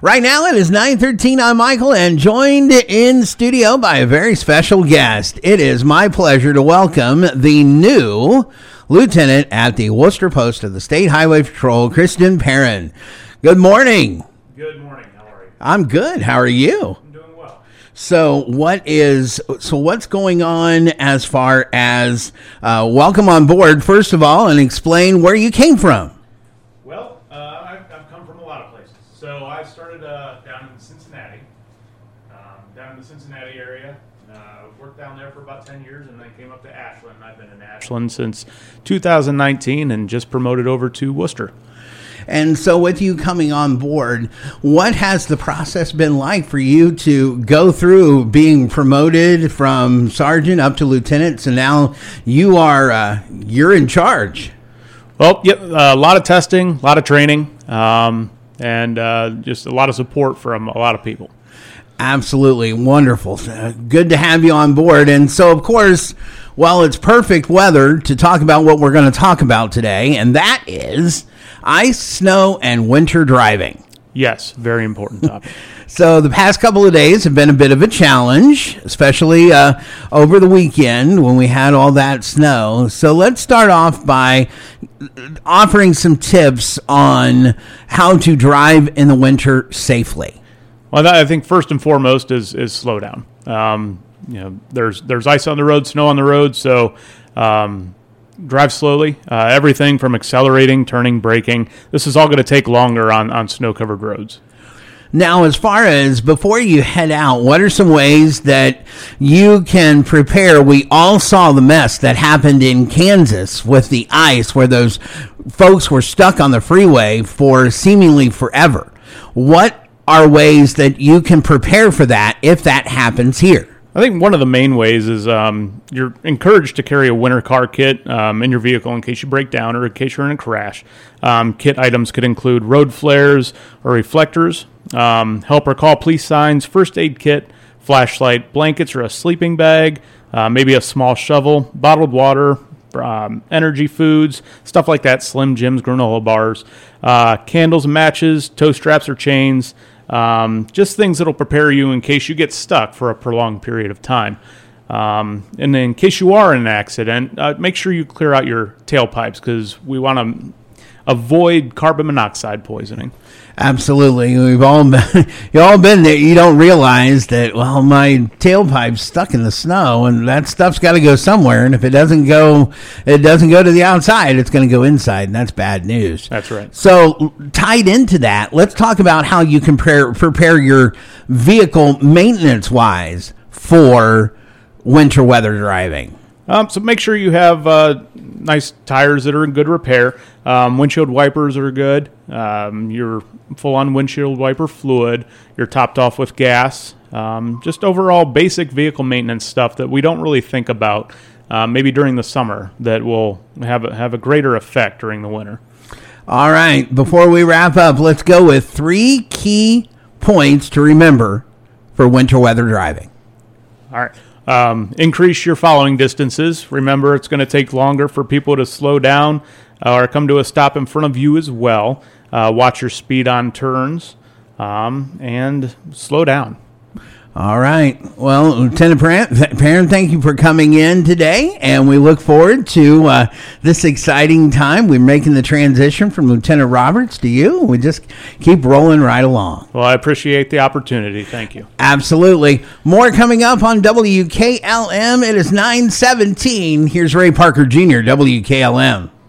Right now it is 9:13. I'm Michael and joined in studio by a very special guest. It is my pleasure to welcome the new lieutenant at the Worcester Post of the State Highway Patrol, Kristen Perrin. Good morning. Good morning. How are you? I'm good. How are you? I'm doing well. So what's going on as far as welcome on board, first of all, and explain where you came from? Well, I've come from a lot of places. So I started down in Cincinnati, area. Worked down there for about 10 years and then came up to Ashland. I've been in Ashland since 2019 and just promoted over to Worcester. And so with you coming on board, what has the process been like for you to go through being promoted from sergeant up to lieutenant? So now you're in charge. Well, yep, a lot of testing, a lot of training, and just a lot of support from a lot of people. Absolutely wonderful. Good to have you on board. And so, of course, well, it's perfect weather to talk about what we're going to talk about today, and that is ice, snow, and winter driving. Yes, very important topic. So the past couple of days have been a bit of a challenge, especially over the weekend when we had all that snow. So let's start off by offering some tips on how to drive in the winter safely. Well, I think first and foremost is slow down. There's ice on the road, snow on the road, so drive slowly. Everything from accelerating, turning, braking. This is all going to take longer on snow-covered roads. Now, as far as before you head out, what are some ways that you can prepare? We all saw the mess that happened in Kansas with the ice where those folks were stuck on the freeway for seemingly forever. What are ways that you can prepare for that if that happens here? I think one of the main ways is you're encouraged to carry a winter car kit in your vehicle in case you break down or in case you're in a crash. Kit items could include road flares or reflectors, help or call police signs, first aid kit, flashlight, blankets or a sleeping bag, maybe a small shovel, bottled water, energy foods, stuff like that, Slim Jims, granola bars, candles and matches, tow straps or chains, just things that will prepare you in case you get stuck for a prolonged period of time. And then in case you are in an accident, make sure you clear out your tailpipes because we want to avoid carbon monoxide poisoning. Absolutely. You've all been there. You don't realize that, well, my tailpipe's stuck in the snow and that stuff's got to go somewhere. And if it doesn't go to the outside, it's going to go inside. And that's bad news. That's right. So tied into that, let's talk about how you can prepare your vehicle maintenance wise for winter weather driving. So make sure you have nice tires that are in good repair. Windshield wipers are good. Your full-on windshield wiper fluid. You're topped off with gas. Just overall basic vehicle maintenance stuff that we don't really think about maybe during the summer that will have a greater effect during the winter. All right. Before we wrap up, let's go with 3 key points to remember for winter weather driving. All right. Increase your following distances. Remember, it's going to take longer for people to slow down or come to a stop in front of you as well. Watch your speed on turns and slow down. All right. Well, Lieutenant Perrin, thank you for coming in today, and we look forward to this exciting time. We're making the transition from Lieutenant Roberts to you. We just keep rolling right along. Well, I appreciate the opportunity. Thank you. Absolutely. More coming up on WKLM. It is 9:17. Here's Ray Parker Jr., WKLM.